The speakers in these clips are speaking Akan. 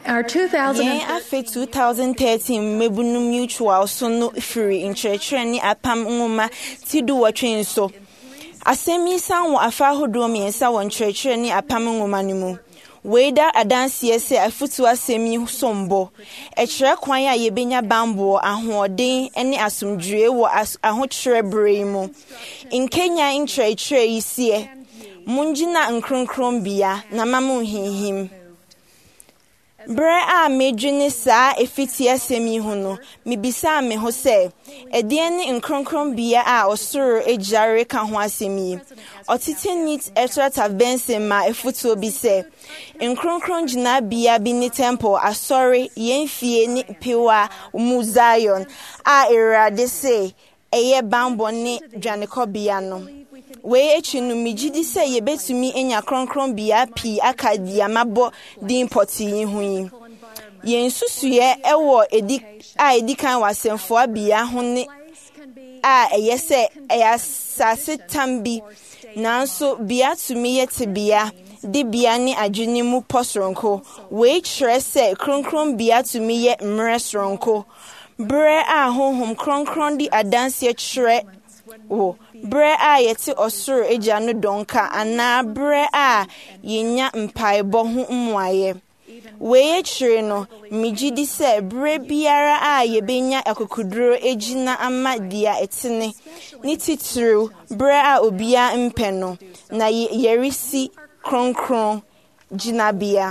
Our 2013 Mebunu Mutual Sono Free in Churchani Apam Uma Tidu Watching so. Asemi san wo afa hodo miensa won Churchani Apam Uma nimu. Weda adansie se afutu asemi sombo. Ekire kwan ya yebenya bambo ahoden ene asomdwue wo ahokyere brei mu. In Kenya in Churchre yisie. Munjina nkronkron bia na mamu hinhim. Bre a medwene saa efiti asemi hu no mibisa me ho se edien ne nkronkron bia a osoro ejare ka ho asemi otite nit extra bense ma efuto bi se nkronkron jina bia bi ni temple asori yemfie ni pewa mu Zion a erade se eye bambo ne dwaneko bia no we echinu migidi se yebetumi enya kronkron bia pi akadia mabo din poti hu yi yensusuye ewo edi kan wasemfo abia ho ne a eyese eyasase tambi nanso bia tumi yete bia de bia ni adwene mu posronko we kyerɛ sɛ kronkron bia tumi ye mresronko bre a honhom kronkron di adanse kyerɛ wo bre a yete osoro eja no donka ana bre a yenya mpaebɔ ho mmuaye we kyerɛ no migidi sɛ bre biara a yebenya akokuduro ejina ama dia etene ni titru bre a obia mpe no na yerisi kronkron jinabia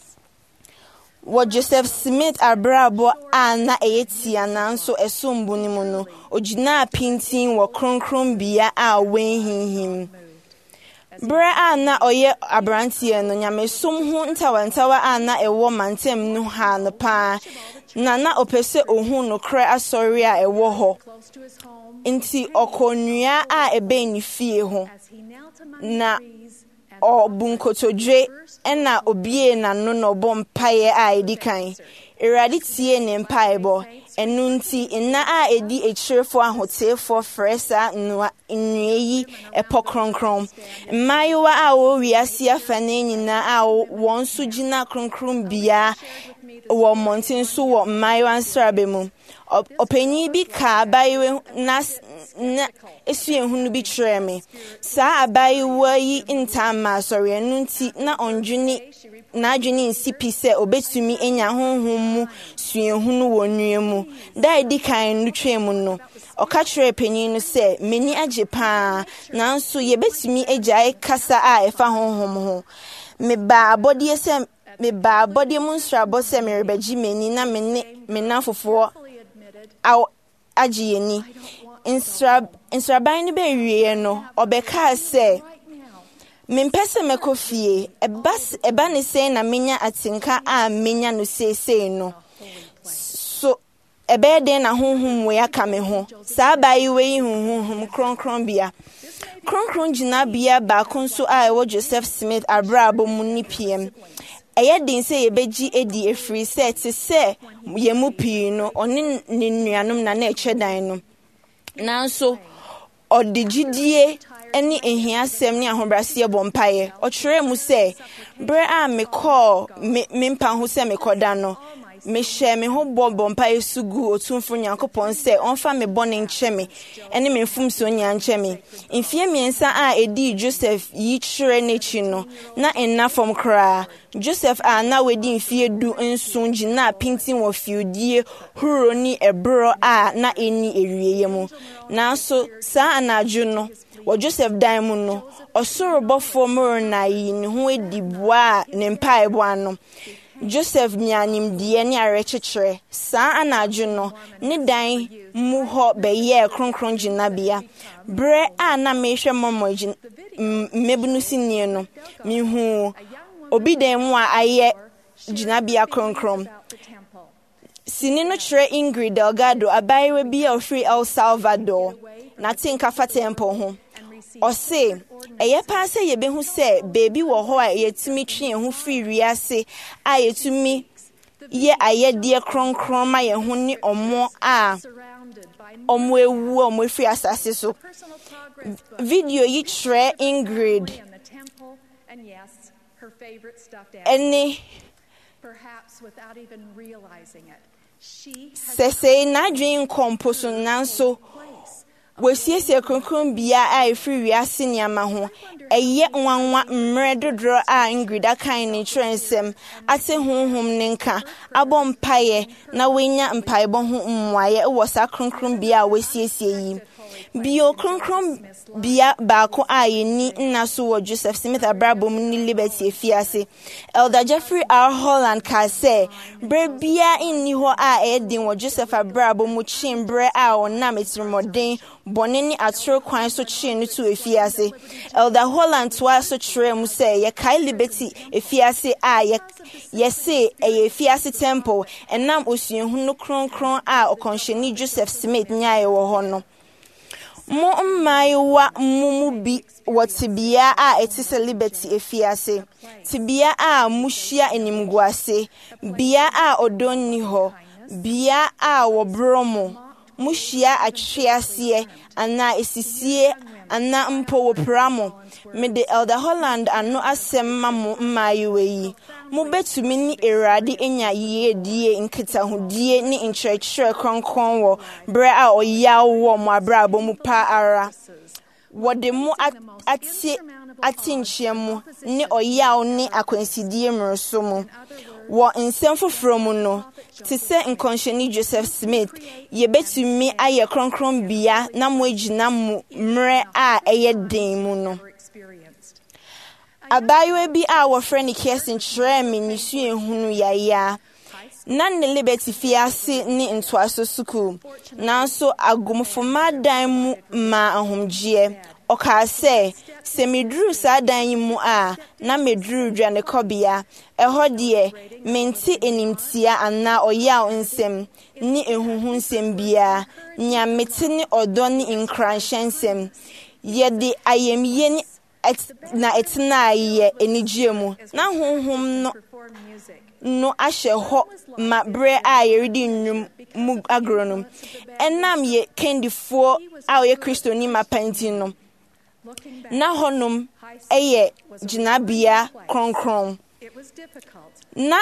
wo Joseph Smith abrabo ana eyetia nanso esombu ni mu no ogina pintin wo kronkron bia a wenhinhim bre ana oye abrantie no nyamesom ho ntawantawa ana ewo mantem no ha no pa na opese ohun no kra asori a ewo ho nti okonua a ebe ni fie ho na obunkotodwe ena obie na no bompaye a edikan erade tie ne mpaebo enunti enna a edi echirefo ahotefo fresa nnueyi epokronkron mmayewa a wo wiase afa na nyina a won so gina kronkron bia wo montin so wo mmayewa nsrabe mu opanyi bi ka abayewe na esue hunu bi kyerɛ me saa abayewa yi ntama sɔre enunti na onjuni na adwene nsipi sɛ obetumi enya honhom mu sue hunu wɔ nnua mu da edi kan no twem no ɔka kyerɛ panyi no sɛ meni agye paa nanso yebetumi agyae kasa a ɛfa honhom ho meba abɔde mu nsrabɔ sɛ merebɛgye meni na mena fofo agye yeni insraban ni bewie no obeka se mempese mekofie eba ne sei na menya atinka a menya no sei no so ebe de na honhom we aka me ho saa bayi we honhom kronkron bia kronkron jina bia ba konso a ewo Joseph Smith abrabo mu ni pm eye din se yebeji edi efri set se yemu pii no oni ne nuanom na echedan no nanso odigidie eni ehiasem ni ahobrase bompaye okyerɛ mu sɛ bre a mempa ho sɛ mekoda no mehyɛ me ho bompaye sugu otumfo nyankopɔn sɛ onfa me bɔne nkyɛ me ene me mfumso nya nkyɛ me mfie miensa a edi Joseph yi kyerɛ n'echi no na enna fam kra Joseph a na wedi mfie du nso gina pintin wɔ fiodie huro ni ebro a na eni ewieye mu nanso saa anadwo no wɔ Joseph dan mu no osoro bɔfo moro na yi ne ho edi boa ne mpaebo ano Joseph nyanim die ne arekyekere saa anadwo no ne dan mu ho beye kronkron jinabia bre a na mehwe momoji mebunu sinie no mihu obi dan mu a aye jinabia kronkron sini no kyerɛ Ingrid Delgado abayewa bi a ofri El Salvador na tinka fa temple ho ose eye pa se yebehu se baby wo ho a yetumi twe ho firi wiase a yetumi ye ayede kronkron ma ye ho ni omo a omo ewu omo firi asase so video yi kyerɛ Ingrid perhaps without even realizing it. She Sese na dream composo nanso wasiesie kronkron bia a efiri wiase niama ho eye nwanwa mmre dodoro a Ingrida kan ni trensem ate honhom ne nka abọ mpaye na wenya mpaebọ ho mwaye wo sa kronkron bia wasiesie yi bio kronkron bia baako a yeni nnaso wo Joseph Smith abrabom ni Liberty efiase Elder Jeffrey R. Holland ka se bre bia inni ho a edin wo Joseph abrabom chimbre a onam etirimoden bone ni atro kwan so chi no to efiase Elder Holland wa so kire mu se ye kai Liberty efiase a ye se efiase temple enam osuenhu no kronkron a okonhweni Joseph Smith nyae wo ho no mo mmaiwa mumu bi wotibia a etise Liberty efiase tibia a muhia enimguase bia a odonni ho bia a wobromo muhia atwease ana esisie ana mpo wopramo mede Elder Holland ano asem mamo mmaiwa yi mo betumi ni erade enya yedie nketahudie ni nkyerɛkyerɛ kronkron wo bre a oyaw wo mo abrabo mu pa ara wode mo atinchiemu ni oyaw ni akwansidie mroso mu wo nsɛm foforo mu no te sɛ nkonhweni Joseph Smith ye betumi aye kronkron bia na mo agina mu mre a eye den mu no abayewa bi a wɔfrɛ ne Kirsten kyerɛ me ne sue hunu yaya na ne Liberty fiase ne ntoaso school nanso agomfoma dan mu ma ahomgye oka se meduru sa dan mu a na meduru dwane kobia ɛhɔ de menti enimtia ana oyaw nsem ni ehuhu nsem bia nyamete ne ɔdɔ ne nkranhyensem yɛde ayemye ni na etna ye enigye mu na honhom no ahye ho ma bre a yeridi nnwum mu agronum enam ye kendifo a ye Kristo ni mapanti no na honum eye jinabia kronkron na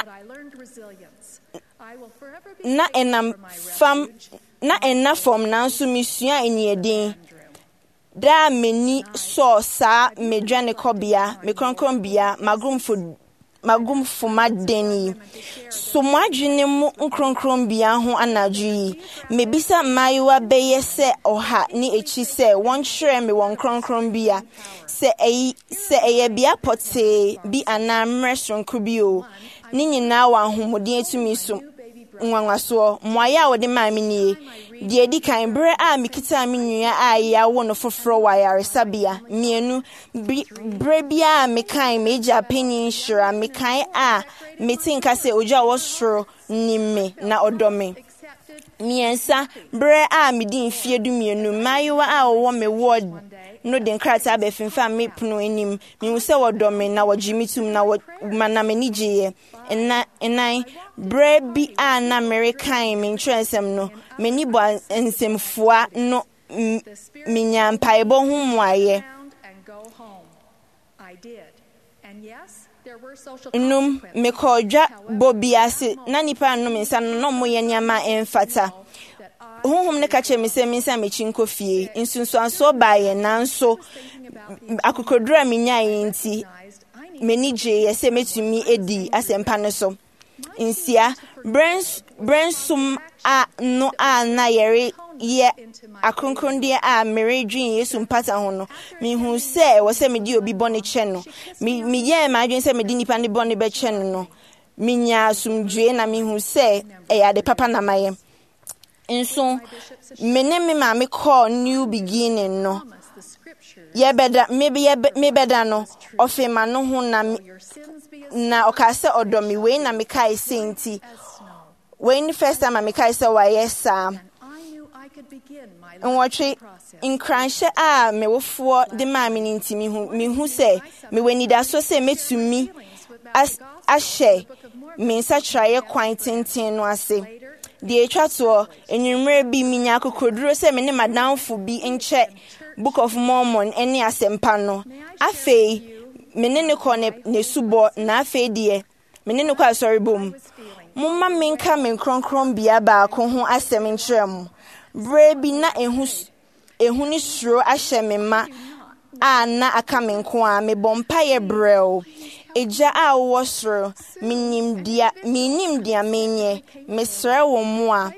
enafom nanso misua eniedin da meni so sa medwane kobia me kronkron bia magumfo madeni so mwadwene mu nkronkron bia ho anadwi mebisa maiwa beye se oha ni echi se won hwere me won kronkron bia se eye bia pote bi anamre sonko bio ni nyina wa homodin atumi so nwanwaso moaya wode maami nie die di kan bre a mikita menua a ya wo no foforo wa yaresabia mienu bre bia mekan meja panyin hira mekan a metinka se oja wo soro nimme na odome miensa bre a midin fie du mienu mayiwa a wo me word no den krata be finfa me pno enim mi wo se wodome na wogimitum na wo manamenigye enan bre bi a na American me ntwensem no meni bo ensemfoa no minya mpaebo ho muaye num me kodwa bobiase na nipa no me nsa no moye nyama emfata honhom ne kache me se me nsa me chinkofie nsunsu anso baaye nanso akokodura minya yinti menije yese metumi edi asempa ne so nsia brensum a no a na yere ye akonkronde a meredwin Yesu mpata ho no mi hu se wo se me di obi bone che no mi ye ma adwen se me di nipa ne bone be che no minya asumdwe na mi hu se ya de papa na maye nso me ma me call new beginning no ye beda me beda no ofema no ho na okase odomi we na me kai senti when first time me kai se wa yesa nwotwe nkranhye a me wofo de ma me ntimi hu se me weni da so se metumi ahye me nsa traye kwan tenten no ase de etwato enwumre bi minya akokoduro se me ne madamfo bi enche Book of Mormon eni asempa no afei menene ko ne subo na afei de mene no kwa sorry bom mumma menka men kronkron bia ba ko ho asem nkyerem bre bi na ehu ni suro ahye me ma a na aka men ko a me bompa ye brew eja a wo soro minim dia menye mesre wo mu a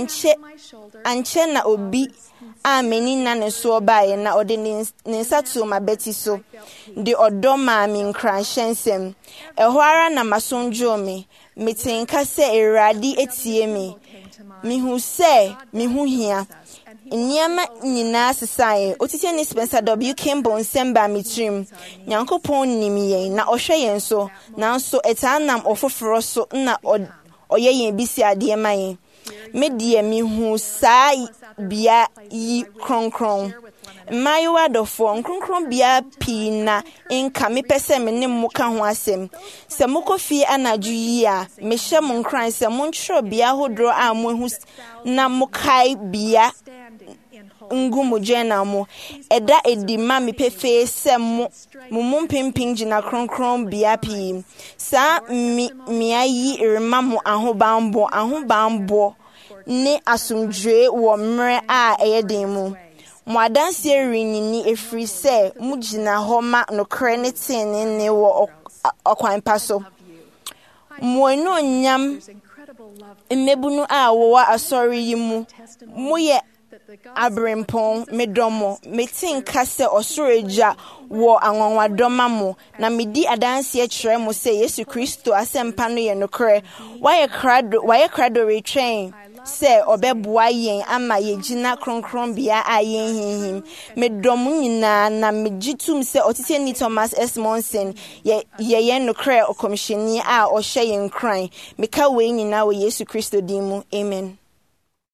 anche na obi a meni na ne so bae na ode ne nsatu ma beti so de odoma mi nkransensem eho ara na masonjo me metenka se eradi etie me mihu se mihu hia Nyama nyina sesae otite ni Spencer W Kimball nsemba mitrim nyankopon nimye na ohwe yen so nanso etanam ofoforo so na oye yen bisi ade man medie mihu sai bia yi kronkron mayiwa dofo kronkron bia pi na enka mepese me ne muka ho asem se mukofie anaju yi a mehye mo nkran se montro bia hodro a mohu na mukai bia ngumu jena mo eda edima mi pefe se mo mumpimping jina kronkron bia pi sa mi ayi irma mo ahobambo ne asumdwe wo mre a eyeden mu mo adanse rinini efri se mu jina ho ma no kre ne tin ne wo okwan paso mo no nyam mmebunu a wo asori yi mu ye abrempon medomo metin kase osoroja wo anwanwa doma mo na medi adanse e kire mo se Yesu Kristo asempa no ye nokre waye krado retwen se obeboa yen ama ye gina kronkron bia ayen hihim medom nyina na megitum se otite ni Thomas S Monson ye nokre okomisheni a ohye yen kran meka we nyina wo Yesu Kristo dimu amen.